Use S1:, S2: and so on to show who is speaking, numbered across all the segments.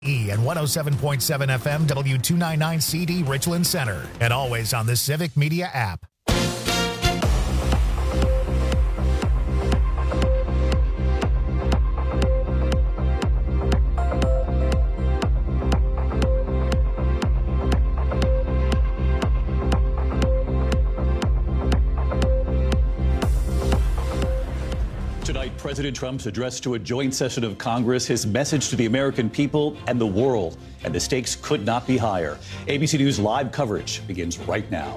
S1: and 107.7 FM W299CD Richland Center, and always on the Civic Media app.
S2: Tonight, President Trump's address to a joint session of Congress, his message to the American people and the world, and the stakes could not be higher. ABC News live coverage begins right now.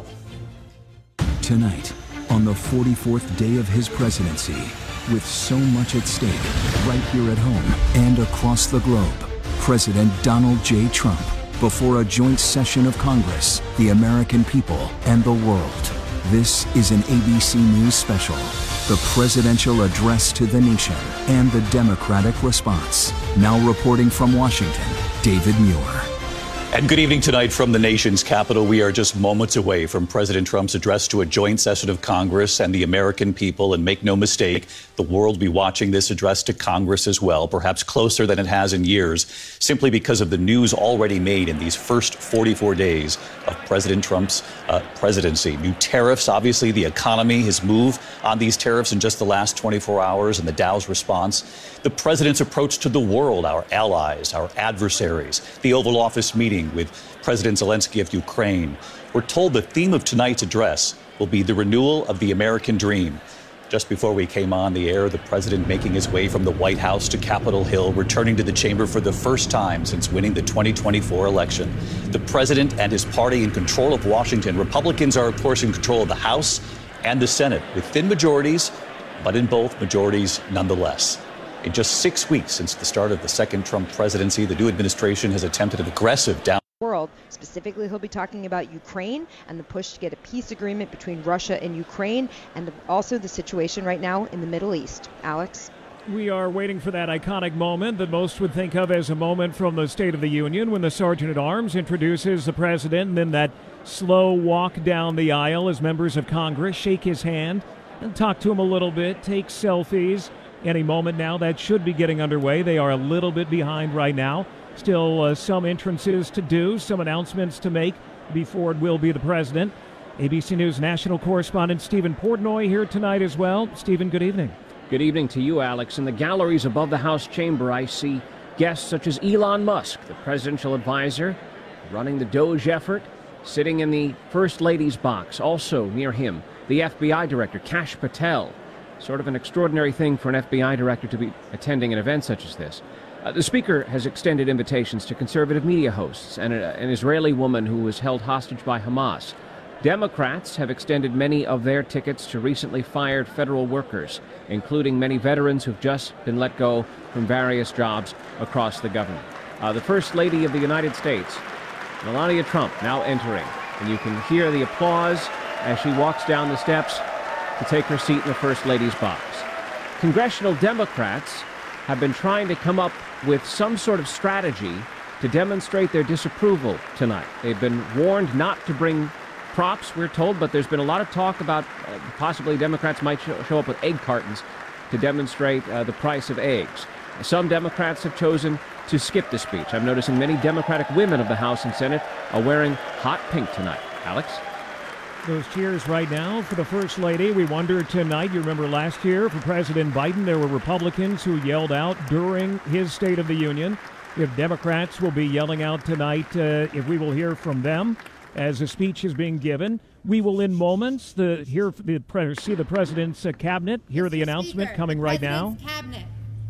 S3: Tonight, on the 44th day of his presidency, with so much at stake right here at home and across the globe, President Donald J. Trump before a joint session of Congress, the American people, and the world. This is an ABC News special. The presidential address to the nation and the Democratic response. Now reporting from Washington, David Muir.
S2: And good evening tonight from the nation's capital. We are just moments away from President Trump's address to a joint session of Congress and the American people. And make no mistake, the world will be watching this address to Congress as well, perhaps closer than it has in years, simply because of the news already made in these first 44 days of President Trump's presidency. New tariffs, obviously, the economy, his move on these tariffs in just the last 24 hours, and the Dow's response. The president's approach to the world, our allies, our adversaries, the Oval Office meeting with President Zelensky of Ukraine. We're told the theme of tonight's address will be the renewal of the American dream. Just before we came on the air, the president making his way from the White House to Capitol Hill, returning to the chamber for the first time since winning the 2024 election. The president and his party in control of Washington. Republicans are, of course, in control of the House and the Senate with thin majorities, but in both majorities nonetheless. In just 6 weeks since the start of the second Trump presidency, the new administration has attempted an aggressive
S4: world. Specifically, he'll be talking about Ukraine and the push to get a peace agreement between Russia and Ukraine, and also the situation right now in the Middle East. Alex?
S5: We are waiting for that iconic moment that most would think of as a moment from the State of the Union when the Sergeant-at-Arms introduces the president, and then that slow walk down the aisle as members of Congress shake his hand and talk to him a little bit, take selfies. Any moment now that should be getting underway. They are a little bit behind right now. Still some entrances to do, some announcements to make before it will be the president. ABC News national correspondent Stephen Portnoy here tonight as well. Stephen, good evening.
S6: Good evening to you, Alex. In the galleries above the House chamber, I see guests such as Elon Musk, the presidential advisor, running the DOGE effort, sitting in the First Lady's box. Also near him, the FBI director, Kash Patel. Sort of an extraordinary thing for an FBI director to be attending an event such as this. The speaker has extended invitations to conservative media hosts and an Israeli woman who was held hostage by Hamas. Democrats have extended many of their tickets to recently fired federal workers, including many veterans who've just been let go from various jobs across the government. The First Lady of the United States, Melania Trump, now entering. And you can hear the applause as she walks down the steps to take her seat in the First Lady's box. Congressional Democrats have been trying to come up with some sort of strategy to demonstrate their disapproval tonight. They've been warned not to bring props, we're told, but there's been a lot of talk about possibly Democrats might show up with egg cartons to demonstrate the price of eggs. Some Democrats have chosen to skip the speech. I'm noticing many Democratic women of the House and Senate are wearing hot pink tonight. Alex?
S5: Those cheers right now for the First Lady. We wonder tonight, you remember last year for President Biden, there were Republicans who yelled out during his State of the Union. If Democrats will be yelling out tonight, if we will hear from them as a speech is being given. We will in moments see the President's cabinet, hear the announcement coming right now.
S7: Cabinet.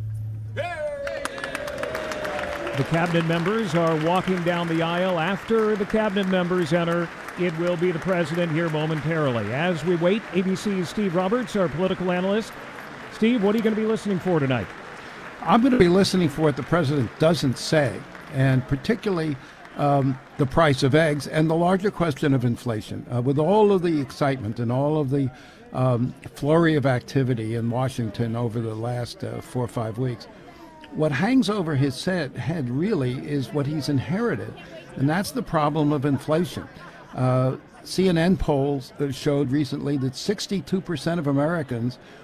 S5: The cabinet members are walking down the aisle. After the cabinet members enter, it will be the president here momentarily. As we wait, ABC's Steve Roberts, our political analyst. Steve, what are you going to be listening for tonight?
S8: I'm going to be listening for what the president doesn't say, and particularly the price of eggs and the larger question of inflation. With all of the excitement and all of the flurry of activity in Washington over the last 4 or 5 weeks, what hangs over his head really is what he's inherited, and that's the problem of inflation. CNN polls showed recently that 62% of Americans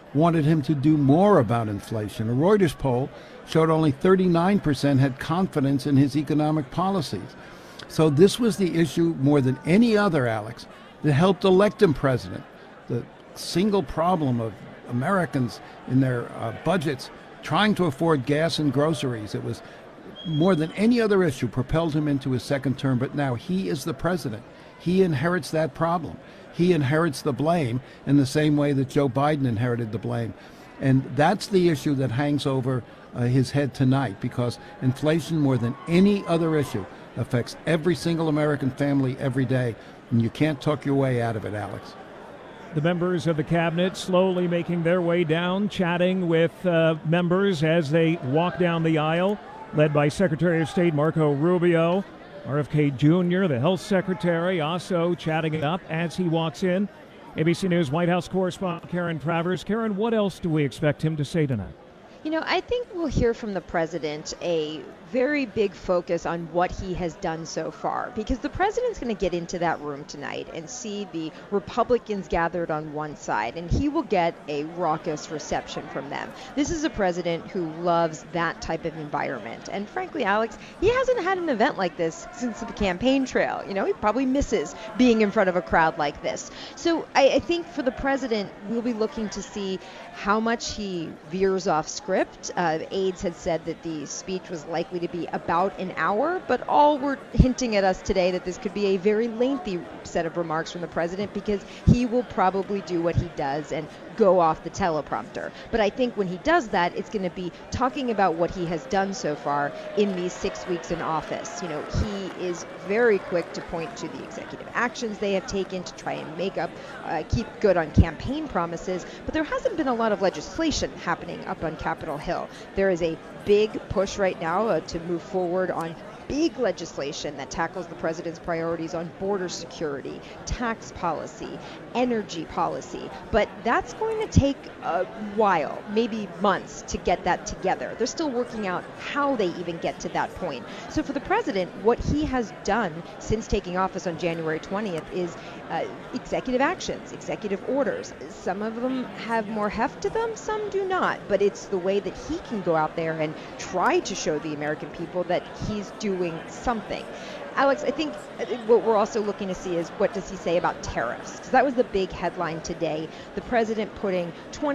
S8: wanted him to do more about inflation. A Reuters poll showed only 39% had confidence in his economic policies. So this was the issue more than any other, Alex, that helped elect him president. The single problem of Americans in their budgets trying to afford gas and groceries. It was more than any other issue propelled him into his second term, but now he is the president. He inherits that problem. He inherits the blame in the same way that Joe Biden inherited the blame. And that's the issue that hangs over his head tonight, because inflation, more than any other issue, affects every single American family every day, and you can't talk your way out of it, Alex.
S5: The members of the cabinet slowly making their way down, chatting with members as they walk down the aisle, led by Secretary of State Marco Rubio. RFK Jr., the health secretary, also chatting it up as he walks in. ABC News White House correspondent Karen Travers. Karen, what else do we expect him to say tonight?
S4: You know, I think we'll hear from the president a very big focus on what he has done so far, because the president's going to get into that room tonight and see the Republicans gathered on one side, and he will get a raucous reception from them. This is a president who loves that type of environment. And frankly, Alex, he hasn't had an event like this since the campaign trail. You know, he probably misses being in front of a crowd like this. So I think for the president, we'll be looking to see how much he veers off script. Aides had said that the speech was likely to be about an hour, but all were hinting at us today that this could be a very lengthy set of remarks from the president, because he will probably do what he does and go off the teleprompter. But I think when he does that, it's going to be talking about what he has done so far in these 6 weeks in office. You know, he is very quick to point to the executive actions they have taken to try and keep good on campaign promises, but there hasn't been a lot of legislation happening up on Capitol Hill. There is a big push right now to move forward on big legislation that tackles the president's priorities on border security, tax policy, energy policy. But that's going to take a while, maybe months, to get that together. They're still working out how they even get to that point. So for the president, what he has done since taking office on January 20th is executive actions, executive orders. Some of them have more heft to them, some do not. But it's the way that he can go out there and try to show the American people that he's doing something. Alex, I think what we're also looking to see is what does he say about tariffs? Because that was the big headline today. The president putting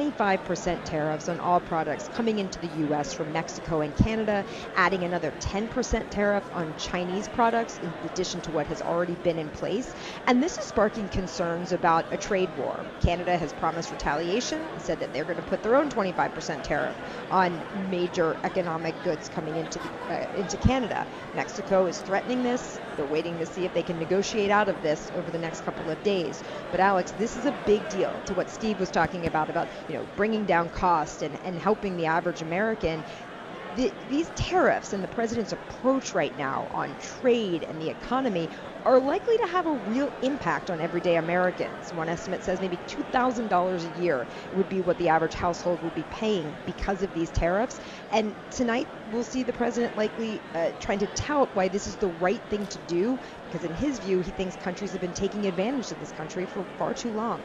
S4: 25% tariffs on all products coming into the U.S. from Mexico and Canada, adding another 10% tariff on Chinese products in addition to what has already been in place. And this is sparking concerns about a trade war. Canada has promised retaliation and said that they're going to put their own 25% tariff on major economic goods coming into Canada. Mexico is threatening this. They're waiting to see if they can negotiate out of this over the next couple of days. But Alex, this is a big deal to what Steve was talking about bringing down cost and helping the average American. These tariffs and the president's approach right now on trade and the economy are likely to have a real impact on everyday Americans. One estimate says maybe $2,000 a year would be what the average household would be paying because of these tariffs. And tonight we'll see the president likely trying to tout why this is the right thing to do, because in his view, he thinks countries have been taking advantage of this country for far too long.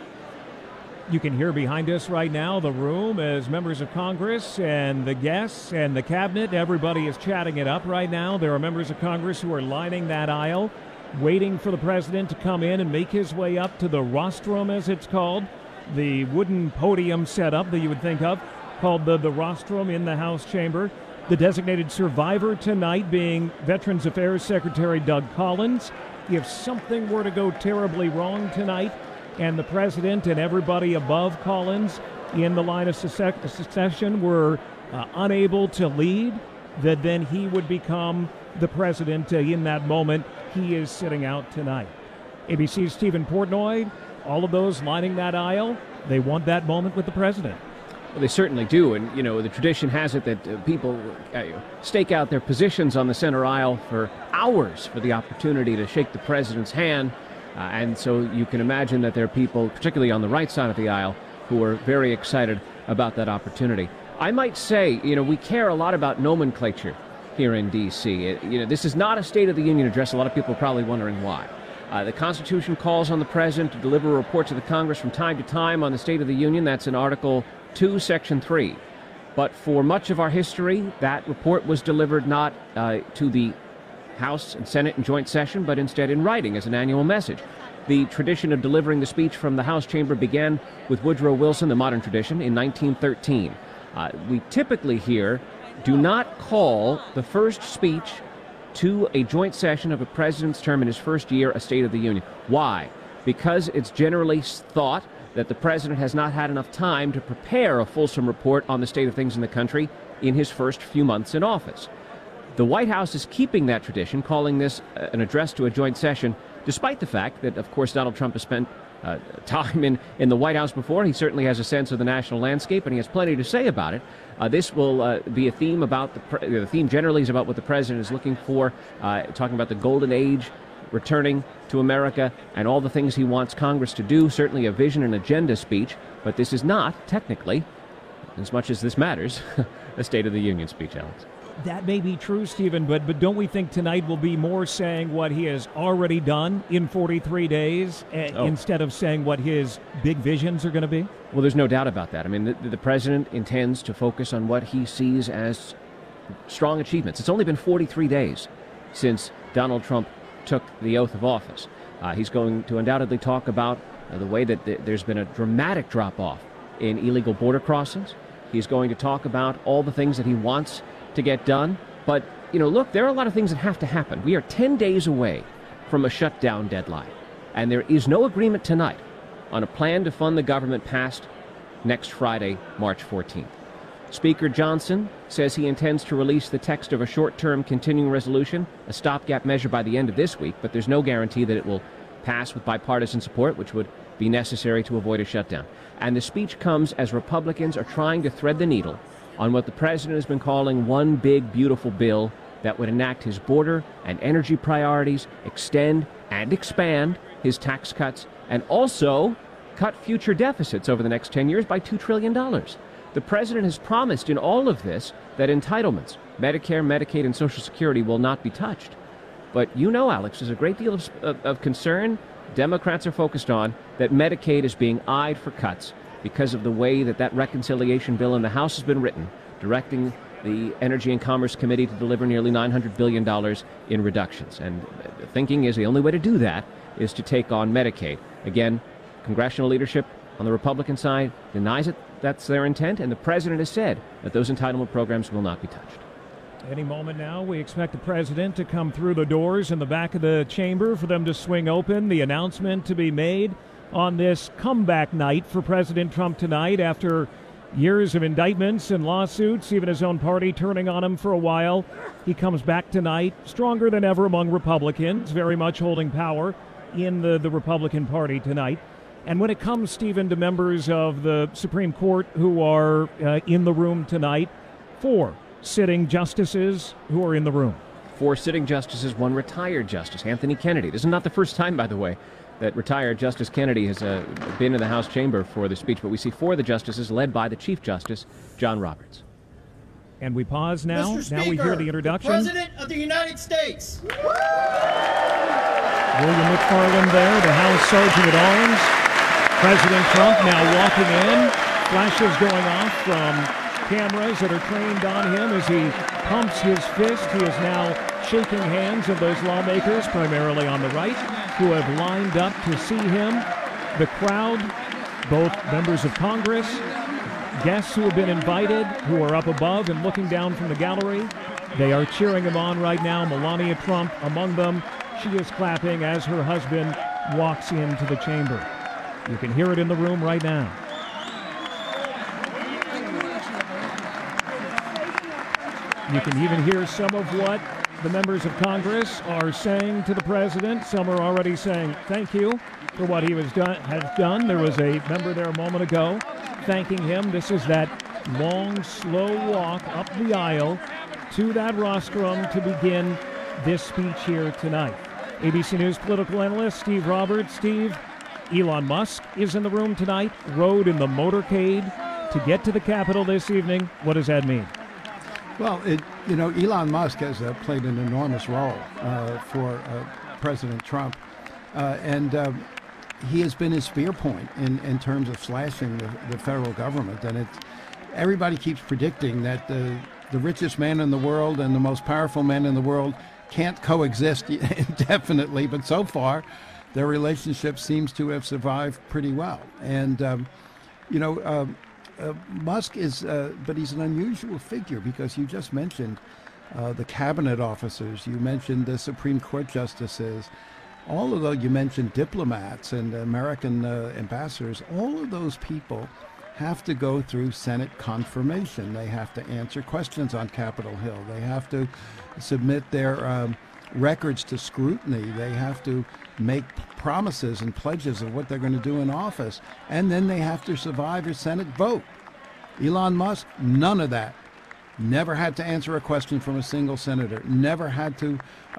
S5: You can hear behind us right now the room as members of Congress and the guests and the cabinet. Everybody is chatting it up right now. There are members of Congress who are lining that aisle, waiting for the president to come in and make his way up to the rostrum, as it's called, the wooden podium setup that you would think of, called the rostrum in the House chamber. The designated survivor tonight being Veterans Affairs Secretary Doug Collins. If something were to go terribly wrong tonight, and the president and everybody above Collins in the line of succession were unable to lead, that then he would become the president in that moment. He is sitting out tonight. ABC's Stephen Portnoy, all of those lining that aisle, they want that moment with the president.
S6: Well, they certainly do, and the tradition has it that people stake out their positions on the center aisle for hours for the opportunity to shake the president's hand. And so you can imagine that there are people, particularly on the right side of the aisle, who are very excited about that opportunity. I might say, we care a lot about nomenclature here in D.C. This is not a State of the Union address. A lot of people are probably wondering why. The Constitution calls on the President to deliver a report to the Congress from time to time on the State of the Union. That's in Article 2, Section 3. But for much of our history, that report was delivered not to the House and Senate in joint session, but instead in writing as an annual message. The tradition of delivering the speech from the House chamber began with Woodrow Wilson, the modern tradition, in 1913. We typically here do not call the first speech to a joint session of a president's term in his first year a State of the Union. Why? Because it's generally thought that the president has not had enough time to prepare a fulsome report on the state of things in the country in his first few months in office. The White House is keeping that tradition, calling this an address to a joint session, despite the fact that, of course, Donald Trump has spent time in the White House before. He certainly has a sense of the national landscape, and he has plenty to say about it. This will be a theme about the theme generally is about what the president is looking for, talking about the golden age returning to America and all the things he wants Congress to do, certainly a vision and agenda speech, but this is not technically, as much as this matters, a State of the Union speech, Alex.
S5: That may be true, Stephen, but don't we think tonight will be more saying what he has already done in 43 days instead of saying what his big visions are going to be?
S6: Well, there's no doubt about that. I mean, the president intends to focus on what he sees as strong achievements. It's only been 43 days since Donald Trump took the oath of office. He's going to undoubtedly talk about the way that there's been a dramatic drop-off in illegal border crossings. He's going to talk about all the things that he wants to get done. But, look, there are a lot of things that have to happen. We are 10 days away from a shutdown deadline, and there is no agreement tonight on a plan to fund the government past next Friday, March 14th. Speaker Johnson says he intends to release the text of a short-term continuing resolution, a stopgap measure, by the end of this week, but there's no guarantee that it will pass with bipartisan support, which would be necessary to avoid a shutdown. And the speech comes as Republicans are trying to thread the needle on what the president has been calling one big, beautiful bill that would enact his border and energy priorities, extend and expand his tax cuts, and also cut future deficits over the next 10 years by $2 trillion. The president has promised in all of this that entitlements, Medicare, Medicaid, and Social Security will not be touched. But Alex, there's a great deal of concern Democrats are focused on that Medicaid is being eyed for cuts because of the way that reconciliation bill in the House has been written, directing the Energy and Commerce Committee to deliver nearly $900 billion in reductions. And the thinking is the only way to do that is to take on Medicaid. Again, congressional leadership on the Republican side denies it. That's their intent, and the president has said that those entitlement programs will not be touched.
S5: Any moment now, we expect the president to come through the doors in the back of the chamber, for them to swing open, the announcement to be made on this comeback night for President Trump tonight after years of indictments and lawsuits, even his own party turning on him for a while. He comes back tonight, stronger than ever among Republicans, very much holding power in the Republican Party tonight. And when it comes, Stephen, to members of the Supreme Court who are in the room tonight, 4 sitting justices who are in the room.
S6: 4 sitting justices, 1 retired justice, Anthony Kennedy. This is not the first time, by the way, that retired Justice Kennedy has been in the House chamber for the speech, but we see 4 of the justices led by the Chief Justice, John Roberts.
S5: And we pause now.
S7: Mr. Speaker,
S5: now we hear the introduction.
S7: The President of the United States.
S5: William McFarland there, the House Sergeant at Arms. President Trump now walking in. Flashes going off from cameras that are trained on him as he pumps his fist. He is now shaking hands of those lawmakers, primarily on the right, who have lined up to see him. The crowd, both members of Congress, guests who have been invited, who are up above and looking down from the gallery, they are cheering him on right now. Melania Trump among them. She is clapping as her husband walks into the chamber. You can hear it in the room right now. You can even hear some of what the members of Congress are saying to the president. Some are already saying thank you for what he has done. There was a member there a moment ago thanking him. This is that long, slow walk up the aisle to that rostrum to begin this speech here tonight. ABC News political analyst Steve Roberts. Steve, Elon Musk is in the room tonight, rode in the motorcade to get to the Capitol this evening. What does that mean?
S8: Well, Elon Musk has played an enormous role for President Trump. and he has been his spear point in terms of slashing the federal government. And everybody keeps predicting that the richest man in the world and the most powerful man in the world can't coexist indefinitely, but so far their relationship seems to have survived pretty well. And Musk is, but he's an unusual figure because you just mentioned the cabinet officers, you mentioned the Supreme Court justices, all of those, you mentioned diplomats and American ambassadors, all of those people have to go through Senate confirmation. They have to answer questions on Capitol Hill. They have to submit their records to scrutiny. They have to make promises and pledges of what they're going to do in office. And then they have to survive a Senate vote. Elon Musk, none of that. Never had to answer a question from a single senator. Never had to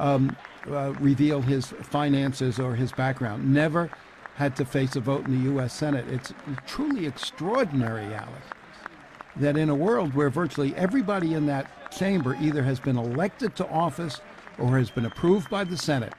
S8: reveal his finances or his background. Never had to face a vote in the U.S. Senate. It's truly extraordinary, Alex, that in a world where virtually everybody in that chamber either has been elected to office or has been approved by the Senate,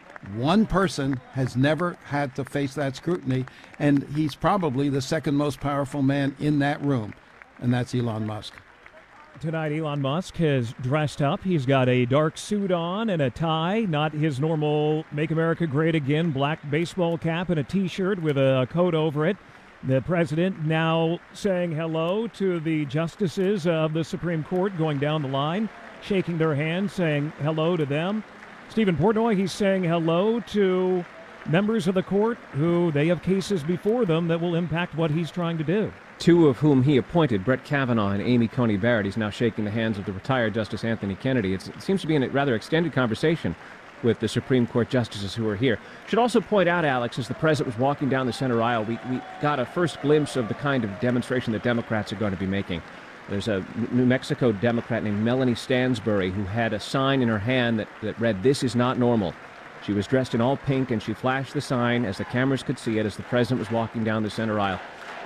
S8: one person has never had to face that scrutiny, and he's probably the second most powerful man in that room, and that's Elon Musk.
S5: Tonight, Elon Musk has dressed up. He's got a dark suit on and a tie, not his normal Make America Great Again black baseball cap and a T-shirt with a coat over it. The president now saying hello to the justices of the Supreme Court, going down the line, shaking their hands, saying hello to them. Stephen Portnoy, he's saying hello to members of the court who they have cases before them that will impact what he's trying to do.
S6: Two of whom he appointed, Brett Kavanaugh and Amy Coney Barrett. He's now shaking the hands of the retired Justice Anthony Kennedy. It seems to be a rather extended conversation with the Supreme Court justices who are here. Should also point out, Alex, as the president was walking down the center aisle, we got a first glimpse of the kind of demonstration that Democrats are going to be making. There's a New Mexico Democrat named Melanie Stansbury who had a sign in her hand that read, "This is not normal." She was dressed in all pink, and she flashed the sign as the cameras could see it as the president was walking down the center aisle.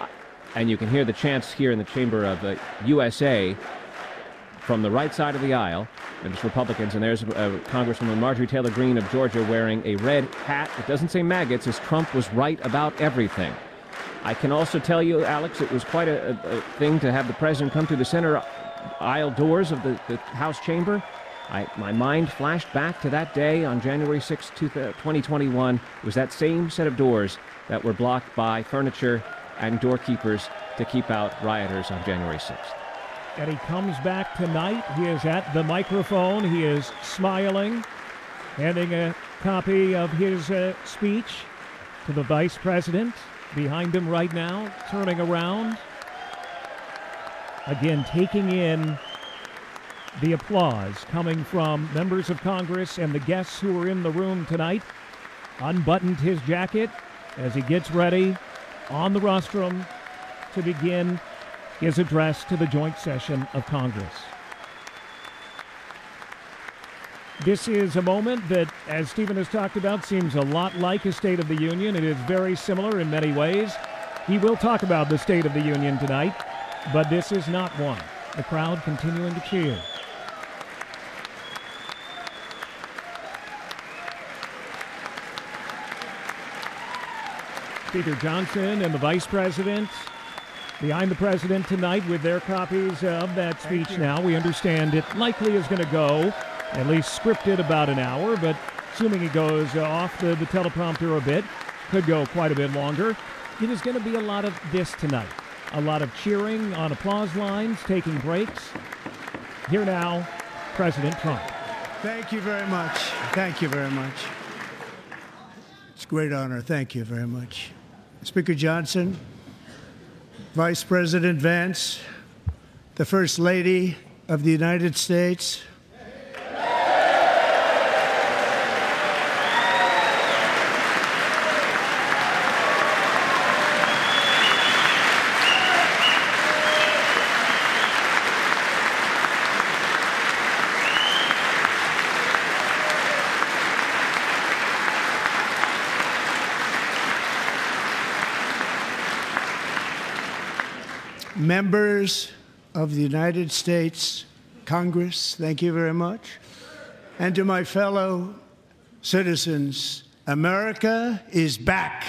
S6: And you can hear the chants here in the chamber of the USA from the right side of the aisle. There's Republicans, and there's Congresswoman Marjorie Taylor Greene of Georgia wearing a red hat. It doesn't say MAGA, it says Trump was right about everything. I can also tell you, Alex, it was quite a thing to have the president come through the center aisle doors of the House chamber. My mind flashed back to that day on January 6, 2021. It was that same set of doors that were blocked by furniture and doorkeepers to keep out rioters on January 6th.
S5: And he comes back tonight. He is at the microphone. He is smiling, handing a copy of his speech to the vice president behind him right now, turning around. Again, taking in the applause coming from members of Congress and the guests who are in the room tonight. Unbuttoned his jacket as he gets ready on the rostrum to begin his address to the joint session of Congress. This is a moment that, as Stephen has talked about, seems a lot like a State of the Union. It is very similar in many ways. He will talk about the State of the Union tonight, but this is not one. The crowd continuing to cheer. Speaker Johnson and the Vice President behind the President tonight with their copies of that speech now. We understand it likely is going to go, at least scripted, about an hour, but assuming it goes off the teleprompter a bit, could go quite a bit longer. It is going to be a lot of this tonight. A lot of cheering on applause lines, taking breaks. Here now, President Trump.
S9: Thank you very much. Thank you very much. It's a great honor. Thank you very much. Speaker Johnson, Vice President Vance, the First Lady of the United States, members of the United States Congress, thank you very much, and to my fellow citizens America is back.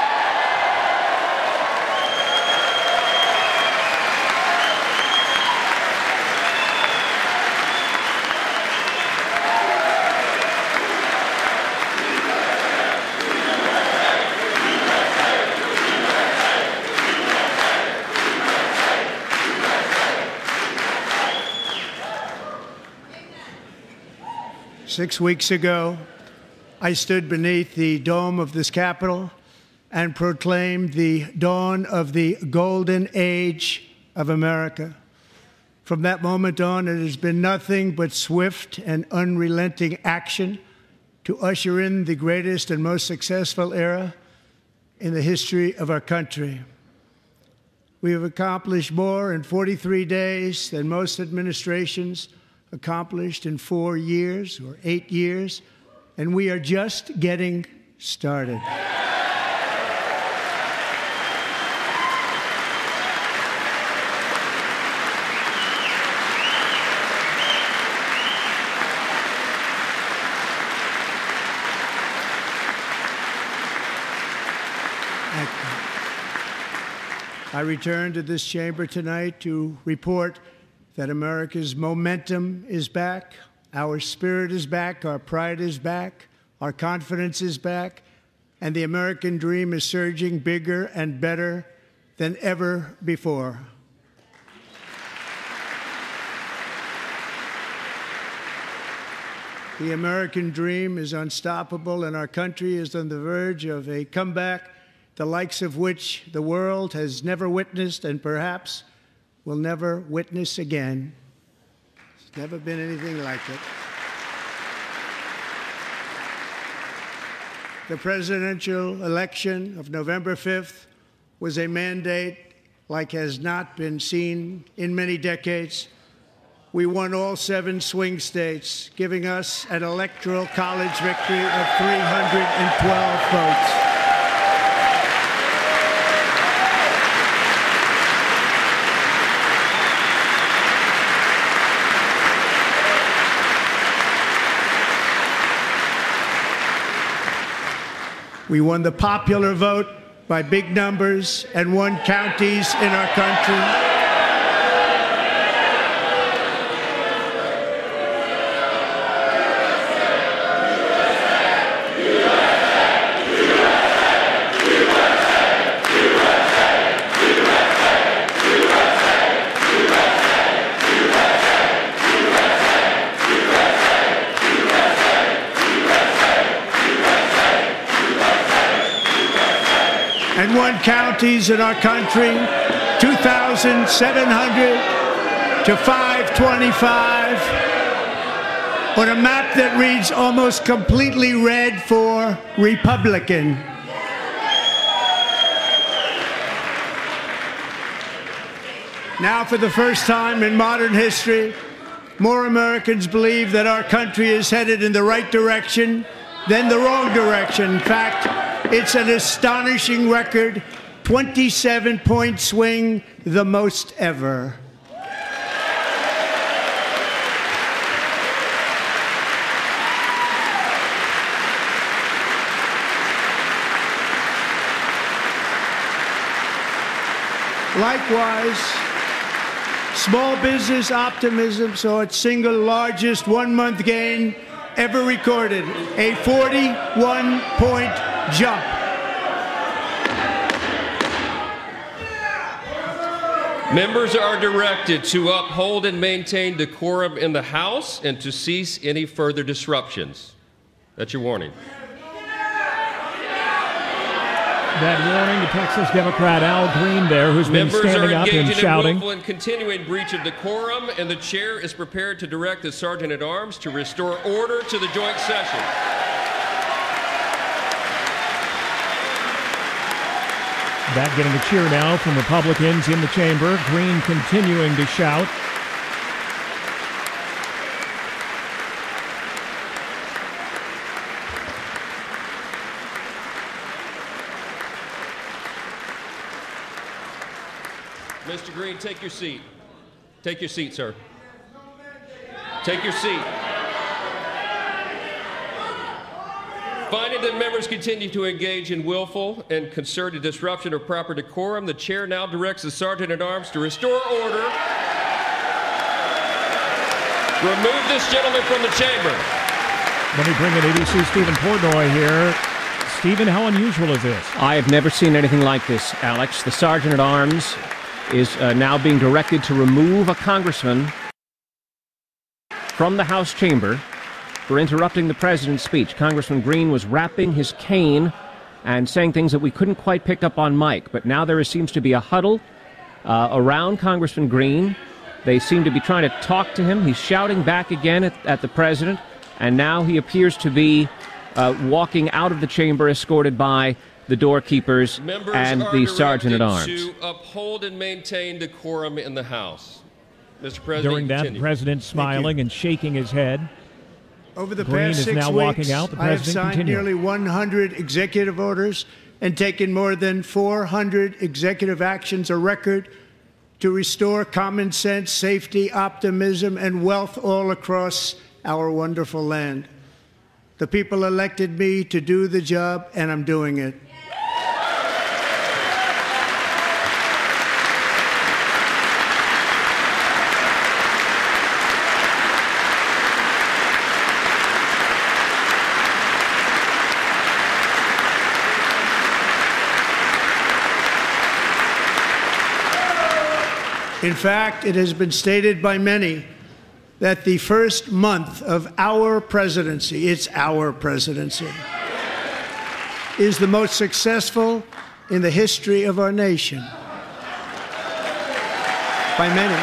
S9: 6 weeks ago, I stood beneath the dome of this Capitol and proclaimed the dawn of the golden age of America. From that moment on, it has been nothing but swift and unrelenting action to usher in the greatest and most successful era in the history of our country. We have accomplished more in 43 days than most administrations accomplished in 4 years or 8 years, and we are just getting started. I return to this chamber tonight to report that America's momentum is back, our spirit is back, our pride is back, our confidence is back, and the American dream is surging bigger and better than ever before. The American dream is unstoppable, and our country is on the verge of a comeback, the likes of which the world has never witnessed and perhaps will never witness again. There's never been anything like it. The presidential election of November 5th was a mandate like has not been seen in many decades. We won all 7 swing states, giving us an electoral college victory of 312 votes. We won the popular vote by big numbers and won counties in our country. And won counties in our country, 2,700 to 525, on a map that reads almost completely red for Republican. Now, for the first time in modern history, more Americans believe that our country is headed in the right direction than the wrong direction. In fact, it's an astonishing record, 27-point swing, the most ever. Likewise, small business optimism saw its single largest one-month gain ever recorded, a 41-point jump.
S10: Members are directed to uphold and maintain decorum in the House and to cease any further disruptions. That's your warning.
S5: That warning, the Texas Democrat Al Green there, who's been standing up and shouting.
S10: Members are engaging in willful and continuing breach of decorum, and the chair is prepared to direct the Sergeant-at-Arms to restore order to the joint session.
S5: That getting a cheer now from Republicans in the chamber. Green continuing to shout.
S10: Mr. Green, take your seat. Take your seat, sir. Take your seat. Finding that members continue to engage in willful and concerted disruption of proper decorum, the chair now directs the Sergeant-at-Arms to restore order. Remove this gentleman from the chamber.
S5: Let me bring in ABC Stephen Portnoy here. Stephen, how unusual is this?
S6: I have never seen anything like this, Alex. The Sergeant-at-Arms is now being directed to remove a congressman from the House chamber for interrupting the president's speech. Congressman Green was rapping his cane and saying things that we couldn't quite pick up on mic, but now there seems to be a huddle around Congressman Green. They seem to be trying to talk to him. He's shouting back again at the president, and now he appears to be walking out of the chamber escorted by the doorkeepers and the Sergeant-at-Arms.
S10: To uphold and maintain decorum in the House. Mr. President,
S5: during that, the president's smiling and shaking his head.
S9: Over the
S5: Green
S9: past
S5: is
S9: 6
S5: now
S9: weeks,
S5: walking out. The
S9: I have
S5: president
S9: signed
S5: continuing.
S9: nearly 100 executive orders and taken more than 400 executive actions, a record to restore common sense, safety, optimism, and wealth all across our wonderful land. The people elected me to do the job, and I'm doing it. In fact, it has been stated by many that the first month of our presidency, it's our presidency, is the most successful in the history of our nation. By many.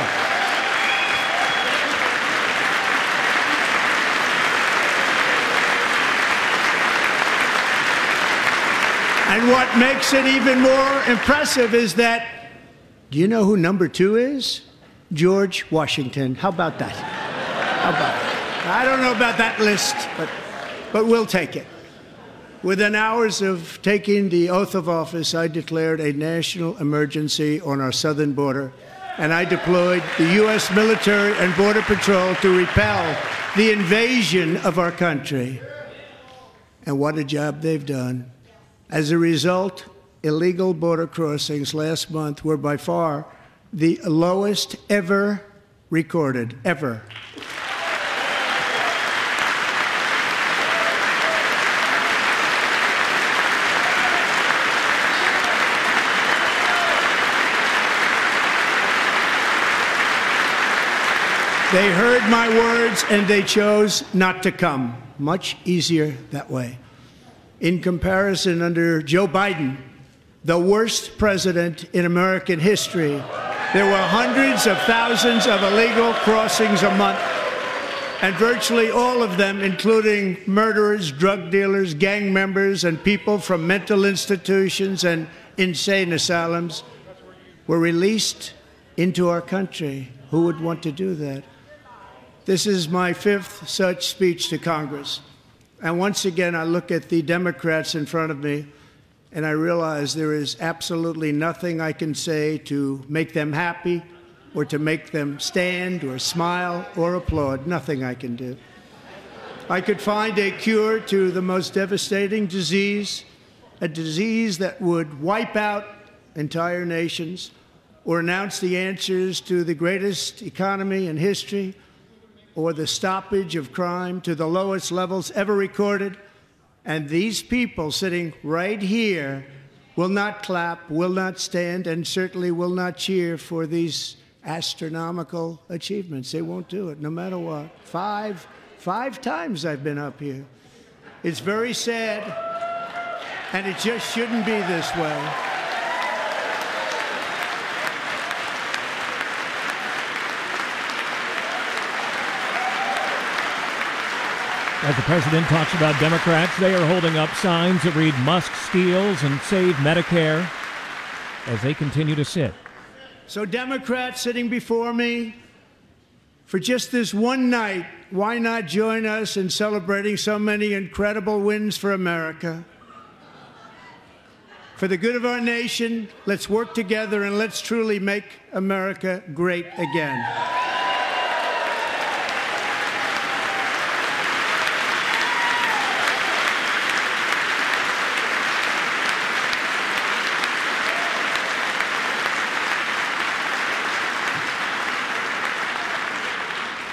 S9: And what makes it even more impressive is that, do you know who number 2 is? George Washington. How about that? How about that? I don't know about that list, but we'll take it. Within hours of taking the oath of office, I declared a national emergency on our southern border, and I deployed the U.S. military and Border Patrol to repel the invasion of our country. And what a job they've done. As a result, illegal border crossings last month were by far the lowest ever recorded, ever. They heard my words and they chose not to come. Much easier that way. In comparison, under Joe Biden, the worst president in American history, there were hundreds of thousands of illegal crossings a month, and virtually all of them, including murderers, drug dealers, gang members, and people from mental institutions and insane asylums, were released into our country. Who would want to do that? This is my 5th such speech to Congress. And once again, I look at the Democrats in front of me, and I realize there is absolutely nothing I can say to make them happy or to make them stand or smile or applaud. Nothing I can do. I could find a cure to the most devastating disease, a disease that would wipe out entire nations, or announce the answers to the greatest economy in history, or the stoppage of crime to the lowest levels ever recorded. And these people sitting right here will not clap, will not stand, and certainly will not cheer for these astronomical achievements. They won't do it, no matter what. Five times I've been up here. It's very sad, and it just shouldn't be this way.
S5: As the president talks about Democrats, they are holding up signs that read "Musk steals" and "Save Medicare" as they continue to sit.
S9: So Democrats sitting before me, for just this one night, why not join us in celebrating so many incredible wins for America? For the good of our nation, let's work together and let's truly make America great again.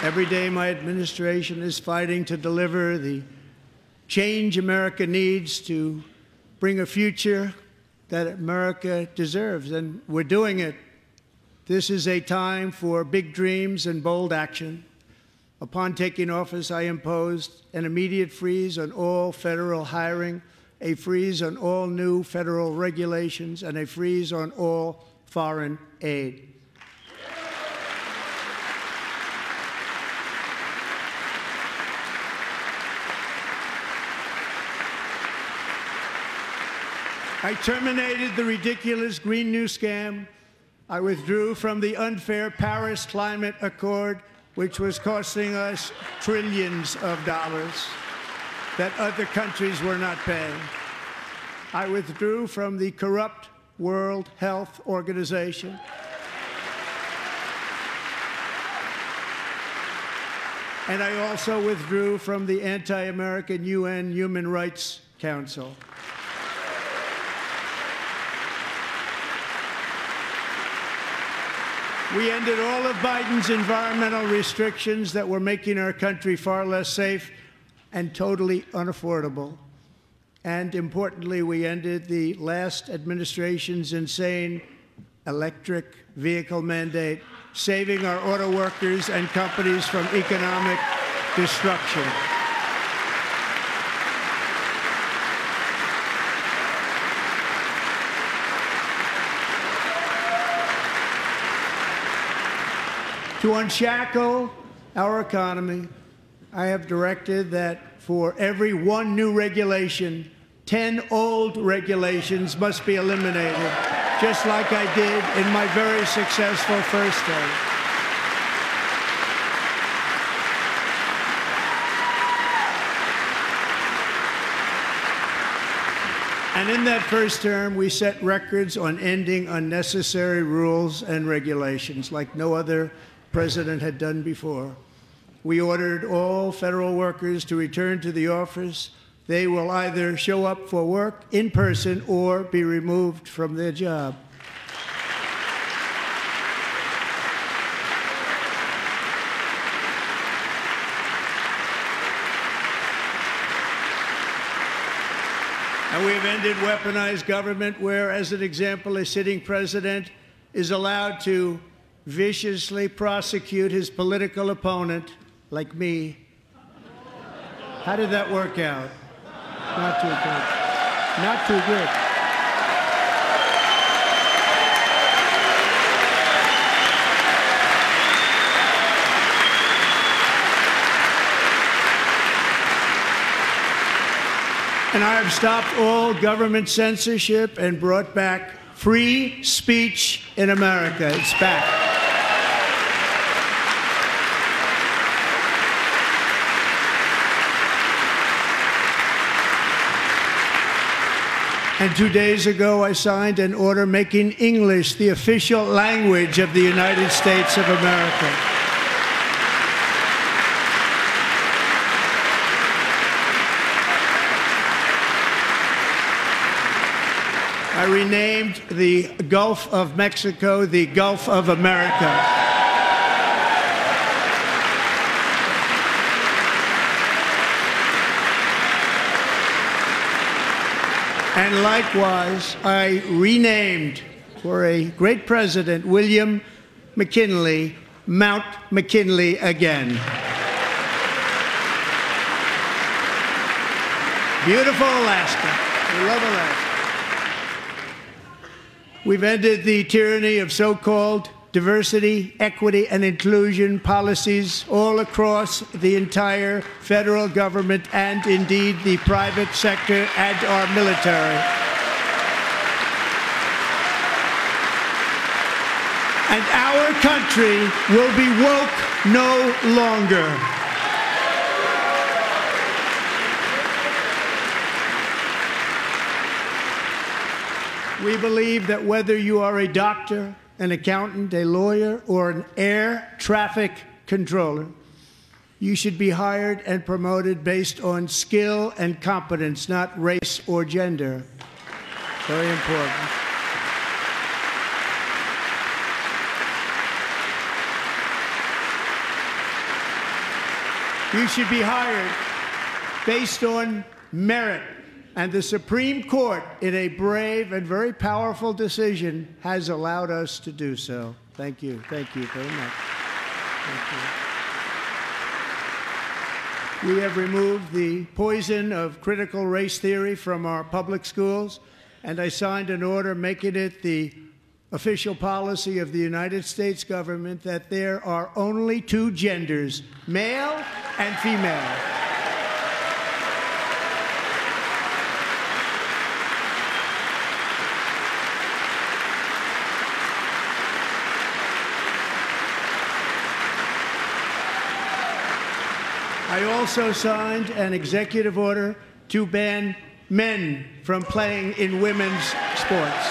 S9: Every day my administration is fighting to deliver the change America needs to bring a future that America deserves, and we're doing it. This is a time for big dreams and bold action. Upon taking office, I imposed an immediate freeze on all federal hiring, a freeze on all new federal regulations, and a freeze on all foreign aid. I terminated the ridiculous Green New Scam. I withdrew from the unfair Paris Climate Accord, which was costing us trillions of dollars that other countries were not paying. I withdrew from the corrupt World Health Organization. And I also withdrew from the anti-American UN Human Rights Council. We ended all of Biden's environmental restrictions that were making our country far less safe and totally unaffordable. And importantly, we ended the last administration's insane electric vehicle mandate, saving our auto workers and companies from economic destruction. To unshackle our economy, I have directed that for every one new regulation, 10 old regulations must be eliminated, just like I did in my very successful first term. And in that first term, we set records on ending unnecessary rules and regulations like no other president had done before. We ordered all federal workers to return to the office. They will either show up for work in person or be removed from their job. And we've ended weaponized government where, as an example, a sitting president is allowed to viciously prosecute his political opponent, like me. How did that work out? Not too good. Not too good. And I have stopped all government censorship and brought back free speech in America. It's back. And 2 days ago, I signed an order making English the official language of the United States of America. I renamed the Gulf of Mexico the Gulf of America. And likewise, I renamed, for a great president, William McKinley, Mount McKinley again. Beautiful Alaska. We love Alaska. We've ended the tyranny of so-called diversity, equity, and inclusion policies all across the entire federal government and indeed the private sector and our military. And our country will be woke no longer. We believe that whether you are a doctor, an accountant, a lawyer, or an air traffic controller, you should be hired and promoted based on skill and competence, not race or gender. Very important. You should be hired based on merit. And the Supreme Court, in a brave and very powerful decision, has allowed us to do so. Thank you. Thank you very much. Thank you. We have removed the poison of critical race theory from our public schools, and I signed an order making it the official policy of the United States government that there are only two genders, male and female. I also signed an executive order to ban men from playing in women's sports.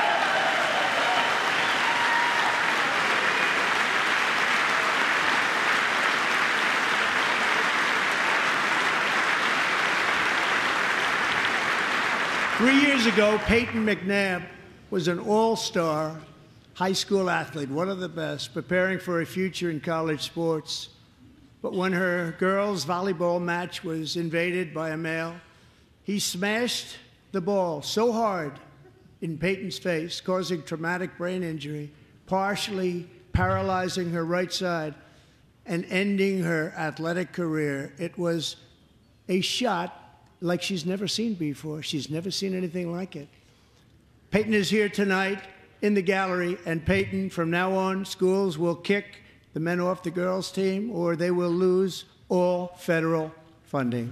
S9: Three years ago, Peyton McNabb was an all-star high school athlete, one of the best, preparing for a future in college sports. But when her girls' volleyball match was invaded by a male, he smashed the ball so hard in Peyton's face, causing traumatic brain injury, partially paralyzing her right side and ending her athletic career. It was a shot like she's never seen before. She's never seen anything like it. Peyton is here tonight in the gallery, and Peyton, from now on, schools will kick the men off the girls' team, or they will lose all federal funding.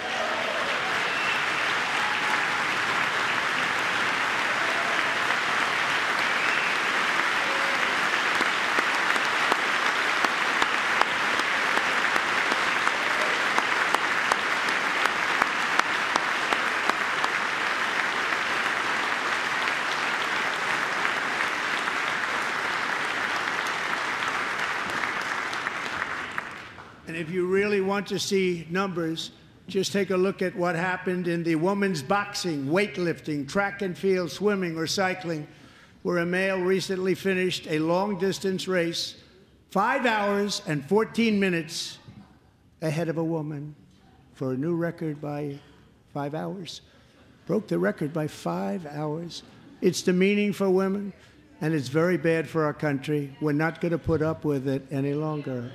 S9: And if you really want to see numbers, just take a look at what happened in the women's boxing, weightlifting, track and field, swimming, or cycling, where a male recently finished a long-distance race 5 hours and 14 minutes ahead of a woman for a new record by 5 hours. Broke the record by 5 hours. It's demeaning for women, and it's very bad for our country. We're not going to put up with it any longer.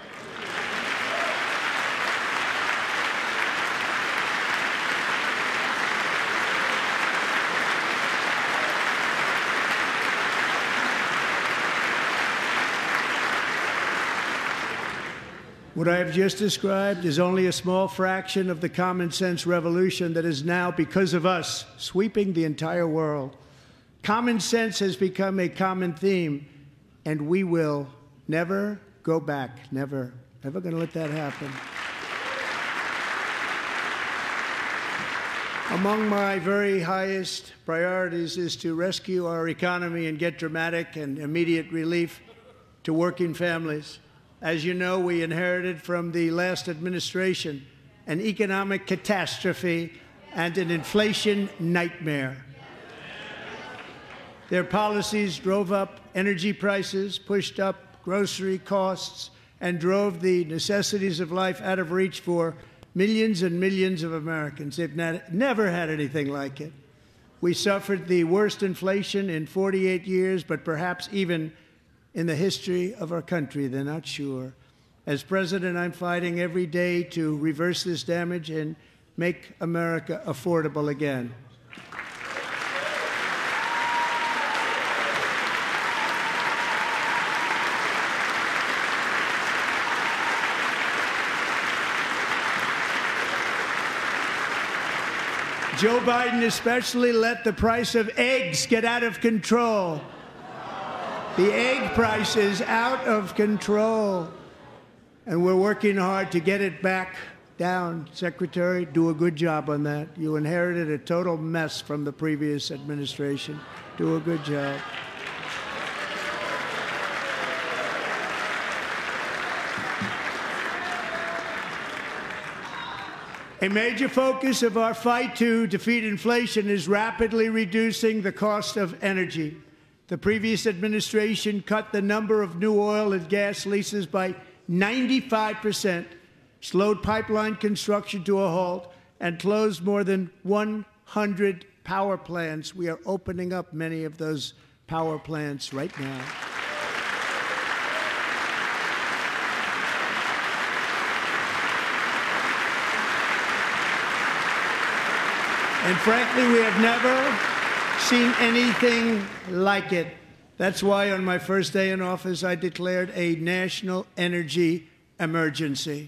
S9: What I have just described is only a small fraction of the common sense revolution that is now, because of us, sweeping the entire world. Common sense has become a common theme, and we will never go back. Never. Never going to let that happen. Among my very highest priorities is to rescue our economy and get dramatic and immediate relief to working families. As you know, we inherited from the last administration an economic catastrophe and an inflation nightmare. Their policies drove up energy prices, pushed up grocery costs, and drove the necessities of life out of reach for millions and millions of Americans. They've never had anything like it. We suffered the worst inflation in 48 years, but perhaps even in the history of our country. They're not sure. As president, I'm fighting every day to reverse this damage and make America affordable again. Joe Biden especially let the price of eggs get out of control. The egg price is out of control, and we're working hard to get it back down. Secretary, do a good job on that. You inherited a total mess from the previous administration. Do a good job. A major focus of our fight to defeat inflation is rapidly reducing the cost of energy. The previous administration cut the number of new oil and gas leases by 95%, slowed pipeline construction to a halt, and closed more than 100 power plants. We are opening up many of those power plants right now. And frankly, we have never seen anything like it. That's why on my first day in office, I declared a national energy emergency.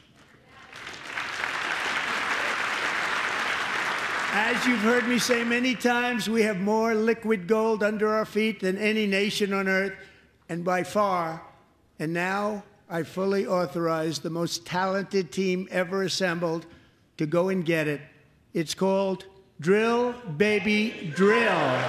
S9: As you've heard me say many times, we have more liquid gold under our feet than any nation on earth, and by far. And now I fully authorize the most talented team ever assembled to go and get it. It's called Drill, Baby, Drill.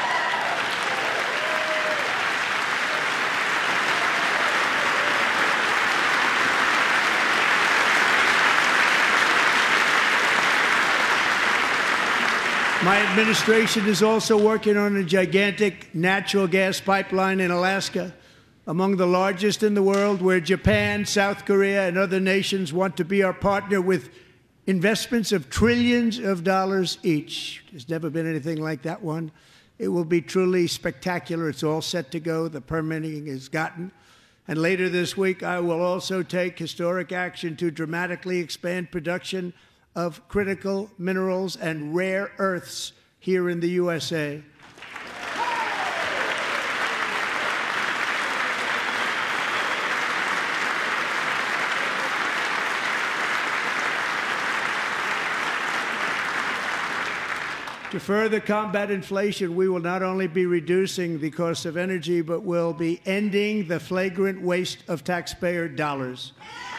S9: My administration is also working on a gigantic natural gas pipeline in Alaska, among the largest in the world, where Japan, South Korea, and other nations want to be our partner with investments of trillions of dollars each. There's never been anything like that one. It will be truly spectacular. It's all set to go. The permitting is gotten. And later this week, I will also take historic action to dramatically expand production of critical minerals and rare earths here in the USA. To further combat inflation, we will not only be reducing the cost of energy, but will be ending the flagrant waste of taxpayer dollars.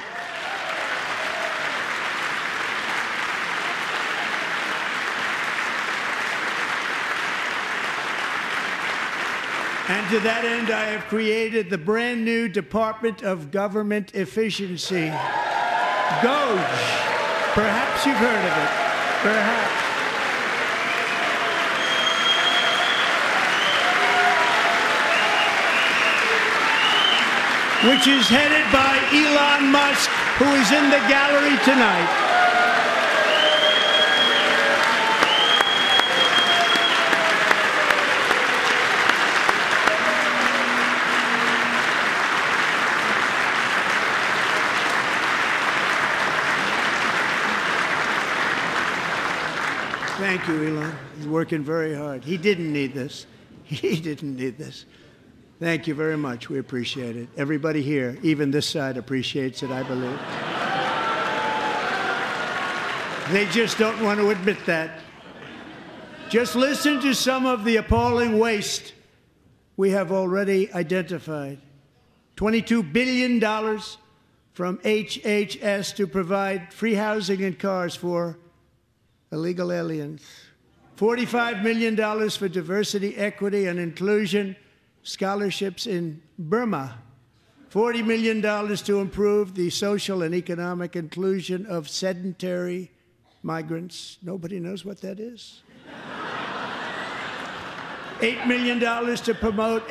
S9: And to that end, I have created the brand new Department of Government Efficiency, DOGE. Perhaps you've heard of it. Perhaps. Which is headed by Elon Musk, who is in the gallery tonight. Thank you, Elon. He's working very hard. He didn't need this. He didn't need this. Thank you very much. We appreciate it. Everybody here, even this side, appreciates it, I believe. They just don't want to admit that. Just listen to some of the appalling waste we have already identified. $22 billion from HHS to provide free housing and cars for illegal aliens. $45 million for diversity, equity, and inclusion scholarships in Burma. $40 million to improve the social and economic inclusion of sedentary migrants. Nobody knows what that is. $8 million to promote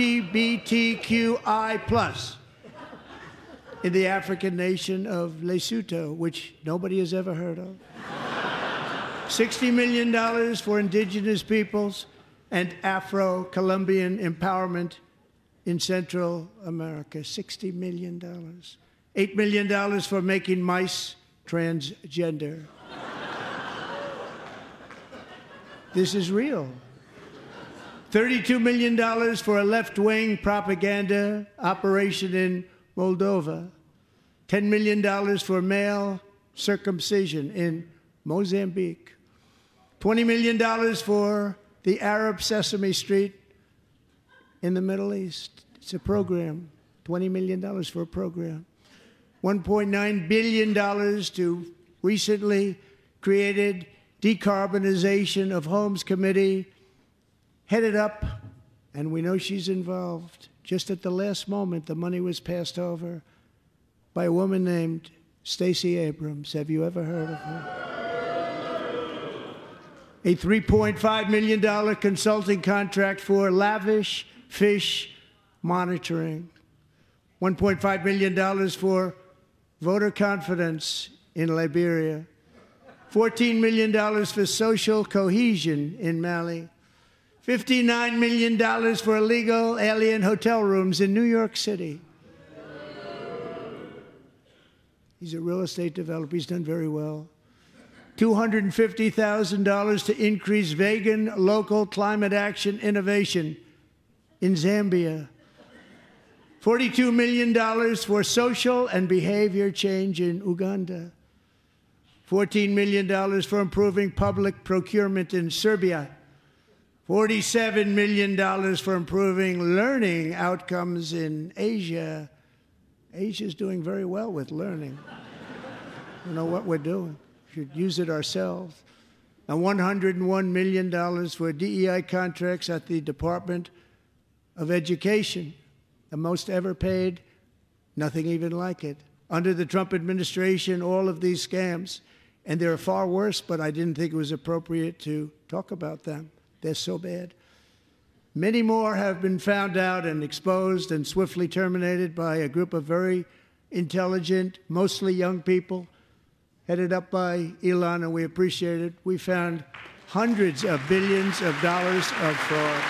S9: LGBTQI+ in the African nation of Lesotho, which nobody has ever heard of. $60 million for indigenous peoples and Afro-Colombian empowerment in Central America. $60 million. $8 million for making mice transgender. This is real. $32 million for a left-wing propaganda operation in Moldova. $10 million for male circumcision in Mozambique. $20 million for the Arab Sesame Street in the Middle East. It's a program. $20 million for a program. $1.9 billion to recently created Decarbonization of Homes Committee, headed up, and we know she's involved. Just at the last moment, the money was passed over by a woman named Stacey Abrams. Have you ever heard of her? A $3.5 million consulting contract for lavish fish monitoring. $1.5 million for voter confidence in Liberia, $14 million for social cohesion in Mali, $59 million for illegal alien hotel rooms in New York City. He's a real estate developer. He's done very well. $250,000 to increase vegan local climate action innovation in Zambia. $42 million for social and behavior change in Uganda. $14 million for improving public procurement in Serbia. $47 million for improving learning outcomes in Asia. Asia's doing very well with learning. I don't know what we're doing. We should use it ourselves. And $101 million for DEI contracts at the Department of Education, the most ever paid, nothing even like it. Under the Trump administration, all of these scams, and they're far worse, but I didn't think it was appropriate to talk about them. They're so bad. Many more have been found out and exposed and swiftly terminated by a group of very intelligent, mostly young people, headed up by Elon, and we appreciate it. We found hundreds of billions of dollars of fraud.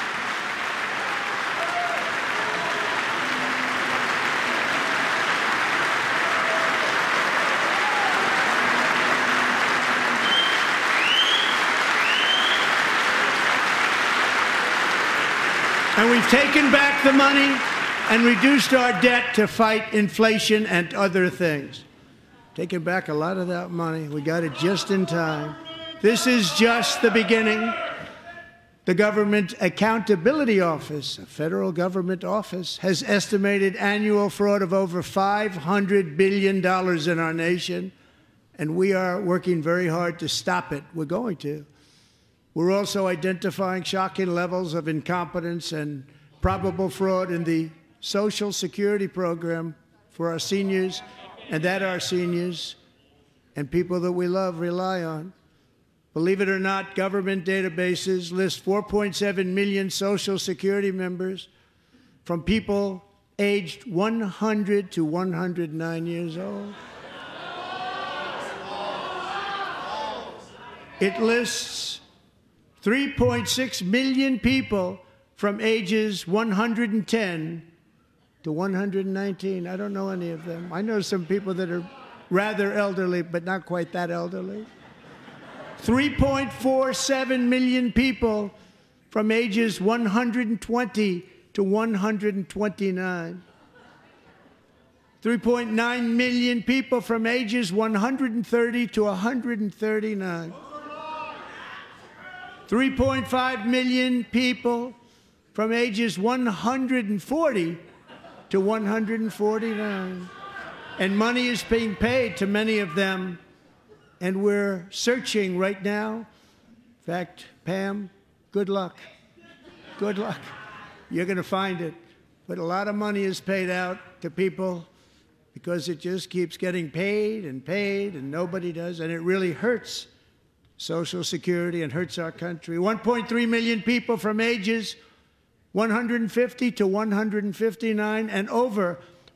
S9: And we've taken back the money and reduced our debt to fight inflation and other things. Taken back a lot of that money. We got it just in time. This is just the beginning. The Government Accountability Office, a federal government office, has estimated annual fraud of over $500 billion in our nation, and we are working very hard to stop it. We're going to. We're also identifying shocking levels of incompetence and probable fraud in the Social Security program for our seniors, and that our seniors and people that we love rely on. Believe it or not, government databases list 4.7 million Social Security members from people aged 100 to 109 years old. It lists 3.6 million people from ages 110 to 119. I don't know any of them. I know some people that are rather elderly, but not quite that elderly. 3.47 million people from ages 120 to 129. 3.9 million people from ages 130 to 139. 3.5 million people from ages 140 to 149. And money is being paid to many of them, and we're searching right now. In fact, Pam, good luck. Good luck. You're going to find it. But a lot of money is paid out to people because it just keeps getting paid, and nobody does, and it really hurts Social Security and hurts our country. 1.3 million people from ages 150 to 159, and over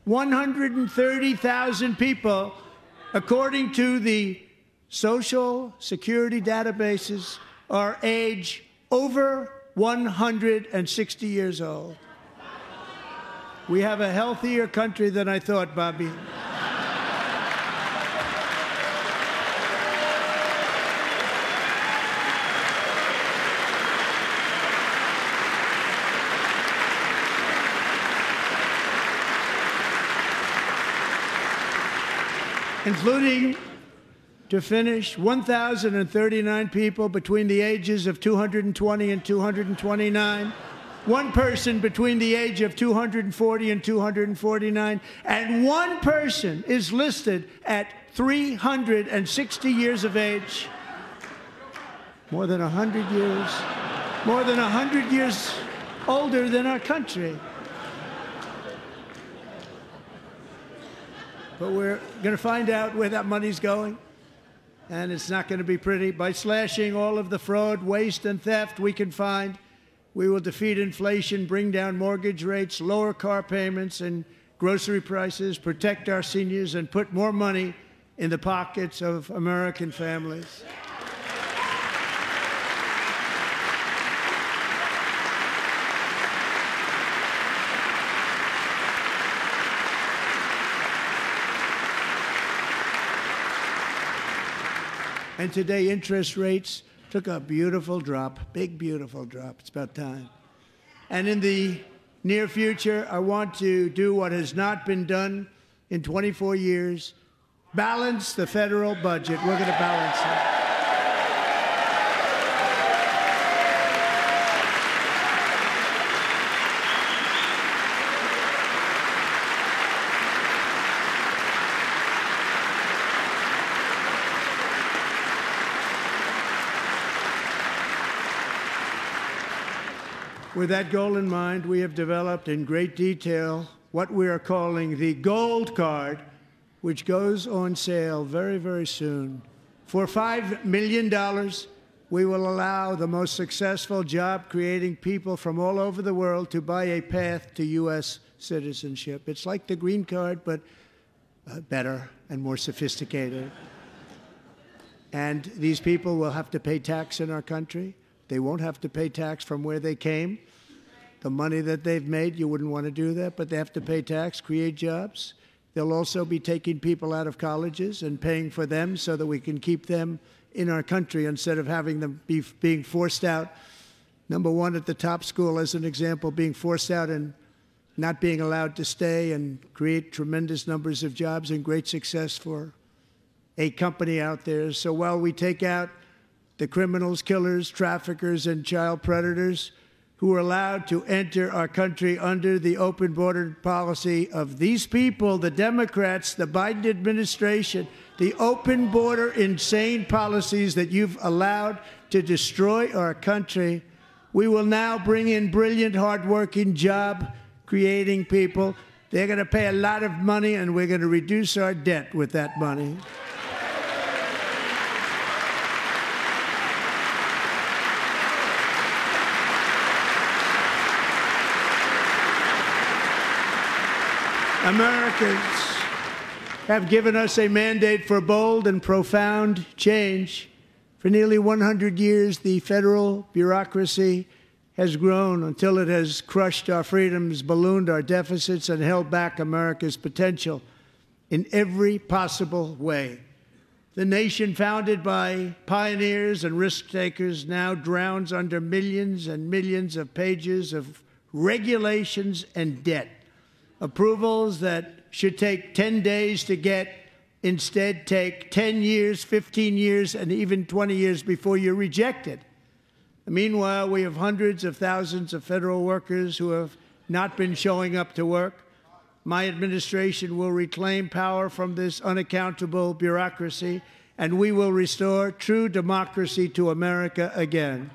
S9: 130,000 people, according to the Social Security databases, are age over 160 years old. We have a healthier country than I thought, Bobby. Including, to finish, 1,039 people between the ages of 220 and 229, one person between the age of 240 and 249, and one person is listed at 360 years of age. More than 100 years older than our country. But we're going to find out where that money's going, and it's not going to be pretty. By slashing all of the fraud, waste, and theft we can find, we will defeat inflation, bring down mortgage rates, lower car payments, and grocery prices, protect our seniors, and put more money in the pockets of American families. And today, interest rates took a beautiful drop, big, beautiful drop. It's about time. And in the near future, I want to do what has not been done in 24 years, balance the federal budget. We're going to balance it. With that goal in mind, we have developed in great detail what we are calling the Gold Card, which goes on sale very, very soon. For $5 million, we will allow the most successful job-creating people from all over the world to buy a path to U.S. citizenship. It's like the green card, but better and more sophisticated. And these people will have to pay tax in our country. They won't have to pay tax from where they came. The money that they've made, you wouldn't want to do that, but they have to pay tax, create jobs. They'll also be taking people out of colleges and paying for them so that we can keep them in our country instead of having them being forced out. Number one, at the top school, as an example, being forced out and not being allowed to stay and create tremendous numbers of jobs and great success for a company out there. So while we take out the criminals, killers, traffickers, and child predators who are allowed to enter our country under the open border policy of these people, the Democrats, the Biden administration, the open border insane policies that you've allowed to destroy our country, we will now bring in brilliant, hardworking, job-creating people. They're going to pay a lot of money, and we're going to reduce our debt with that money. Americans have given us a mandate for bold and profound change. For nearly 100 years, the federal bureaucracy has grown until it has crushed our freedoms, ballooned our deficits, and held back America's potential in every possible way. The nation founded by pioneers and risk-takers now drowns under millions and millions of pages of regulations and debt. Approvals that should take 10 days to get instead take 10 years, 15 years, and even 20 years before you're rejected. Meanwhile, we have hundreds of thousands of federal workers who have not been showing up to work. My administration will reclaim power from this unaccountable bureaucracy, and we will restore true democracy to America again.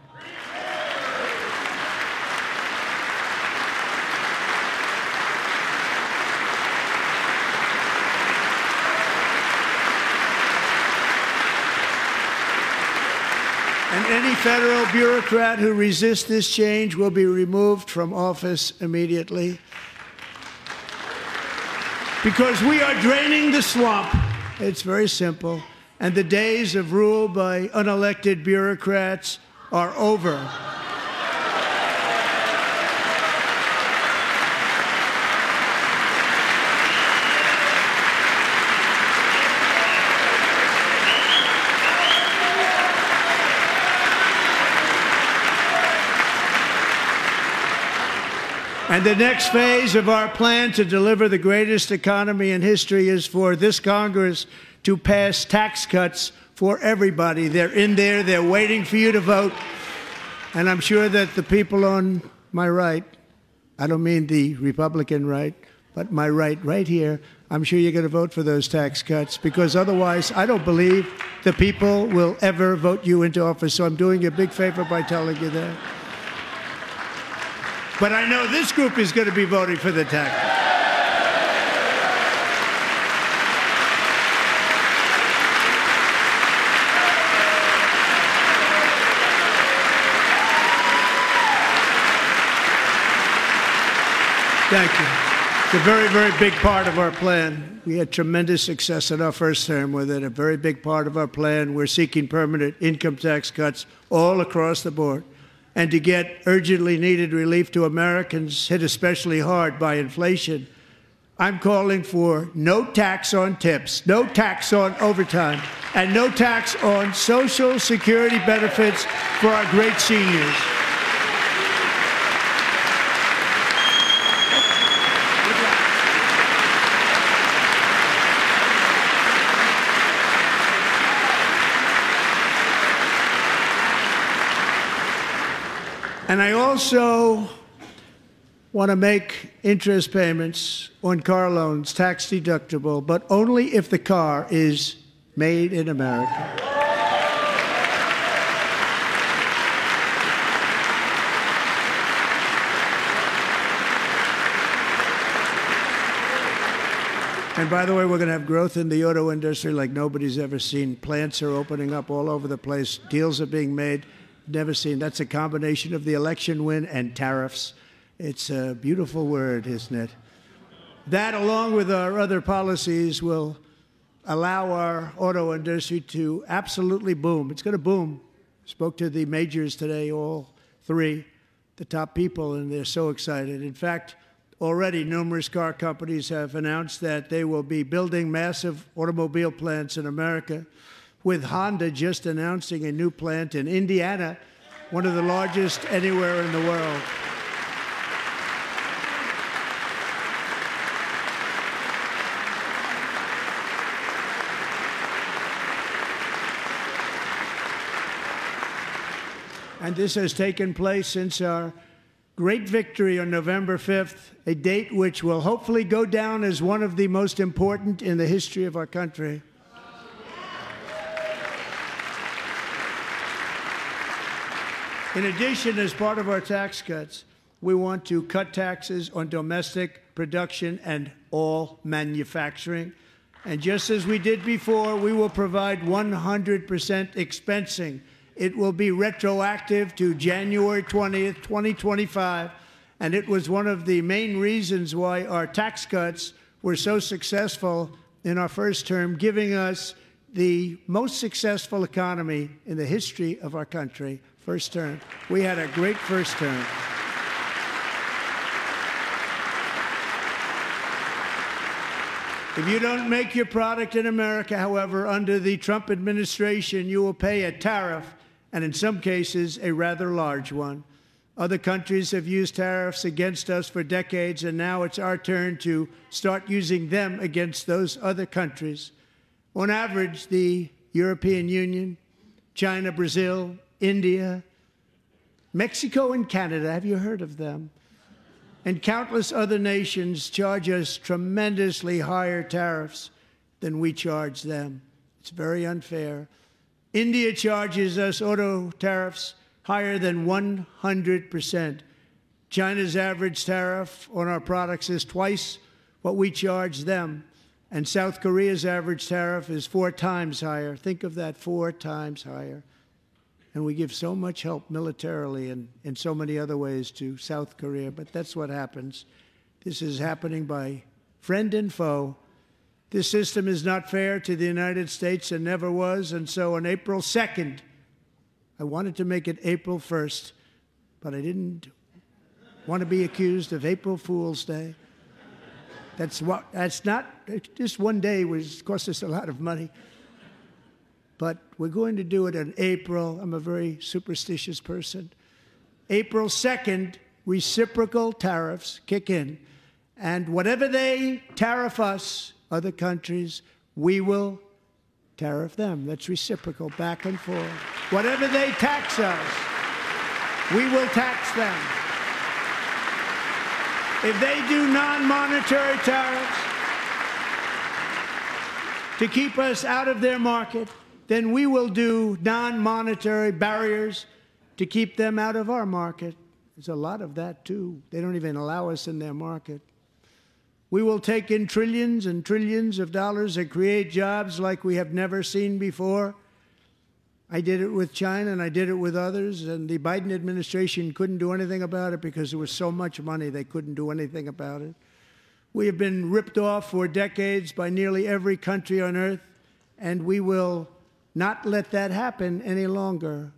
S9: And any federal bureaucrat who resists this change will be removed from office immediately. Because we are draining the swamp. It's very simple. And the days of rule by unelected bureaucrats are over. And the next phase of our plan to deliver the greatest economy in history is for this Congress to pass tax cuts for everybody. They're in there. They're waiting for you to vote. And I'm sure that the people on my right, I don't mean the Republican right, but my right here, I'm sure you're going to vote for those tax cuts, because otherwise I don't believe the people will ever vote you into office. So I'm doing you a big favor by telling you that. But I know this group is going to be voting for the tax. Thank you. It's a very, very big part of our plan. We had tremendous success in our first term with it. A very big part of our plan. We're seeking permanent income tax cuts all across the board. And to get urgently needed relief to Americans hit especially hard by inflation, I'm calling for no tax on tips, no tax on overtime, and no tax on Social Security benefits for our great seniors. And I also want to make interest payments on car loans tax deductible, but only if the car is made in America. And by the way, we're going to have growth in the auto industry like nobody's ever seen. Plants are opening up all over the place. Deals are being made. Never seen. That's a combination of the election win and tariffs. It's a beautiful word, isn't it? That, along with our other policies, will allow our auto industry to absolutely boom. It's going to boom. Spoke to the majors today, all three, the top people, and they're so excited. In fact, already numerous car companies have announced that they will be building massive automobile plants in America, with Honda just announcing a new plant in Indiana, one of the largest anywhere in the world. And this has taken place since our great victory on November 5th, a date which will hopefully go down as one of the most important in the history of our country. In addition, as part of our tax cuts, we want to cut taxes on domestic production and all manufacturing. And just as we did before, we will provide 100% expensing. It will be retroactive to January 20th, 2025. And it was one of the main reasons why our tax cuts were so successful in our first term, giving us the most successful economy in the history of our country. First term. We had a great first term. If you don't make your product in America, however, under the Trump administration, you will pay a tariff, and in some cases, a rather large one. Other countries have used tariffs against us for decades, and now it's our turn to start using them against those other countries. On average, the European Union, China, Brazil, India, Mexico, and Canada, have you heard of them? And countless other nations charge us tremendously higher tariffs than we charge them. It's very unfair. India charges us auto tariffs higher than 100%. China's average tariff on our products is twice what we charge them. And South Korea's average tariff is 4 times higher. Think of that, 4 times higher. And we give so much help militarily and in so many other ways to South Korea. But that's what happens. This is happening by friend and foe. This system is not fair to the United States and never was. And so on April 2nd, I wanted to make it April 1st, but I didn't want to be accused of April Fool's Day. That's not, just one day was cost us a lot of money. But we're going to do it in April. I'm a very superstitious person. April 2nd, reciprocal tariffs kick in. And whatever they tariff us, other countries, we will tariff them. That's reciprocal, back and forth. Whatever they tax us, we will tax them. If they do non-monetary tariffs to keep us out of their market, then we will do non-monetary barriers to keep them out of our market. There's a lot of that, too. They don't even allow us in their market. We will take in trillions and trillions of dollars and create jobs like we have never seen before. I did it with China, and I did it with others, and the Biden administration couldn't do anything about it because there was so much money they couldn't do anything about it. We have been ripped off for decades by nearly every country on earth, and we will not let that happen any longer.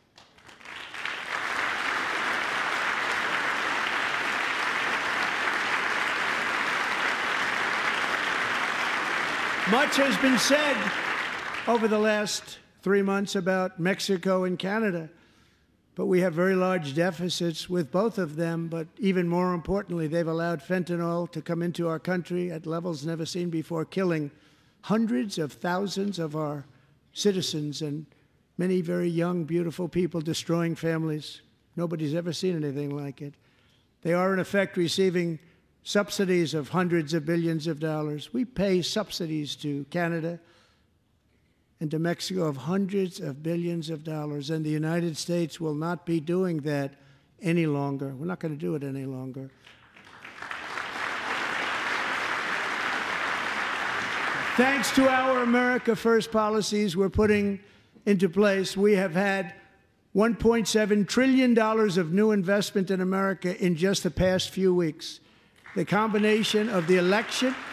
S9: Much has been said over the last 3 months about Mexico and Canada, but we have very large deficits with both of them. But even more importantly, they've allowed fentanyl to come into our country at levels never seen before, killing hundreds of thousands of our citizens and many very young, beautiful people, destroying families. Nobody's ever seen anything like it. They are, in effect, receiving subsidies of hundreds of billions of dollars. We pay subsidies to Canada and to Mexico of hundreds of billions of dollars, and the United States will not be doing that any longer. We're not going to do it any longer. Thanks to our America First policies we're putting into place, we have had $1.7 trillion of new investment in America in just the past few weeks. The combination of the election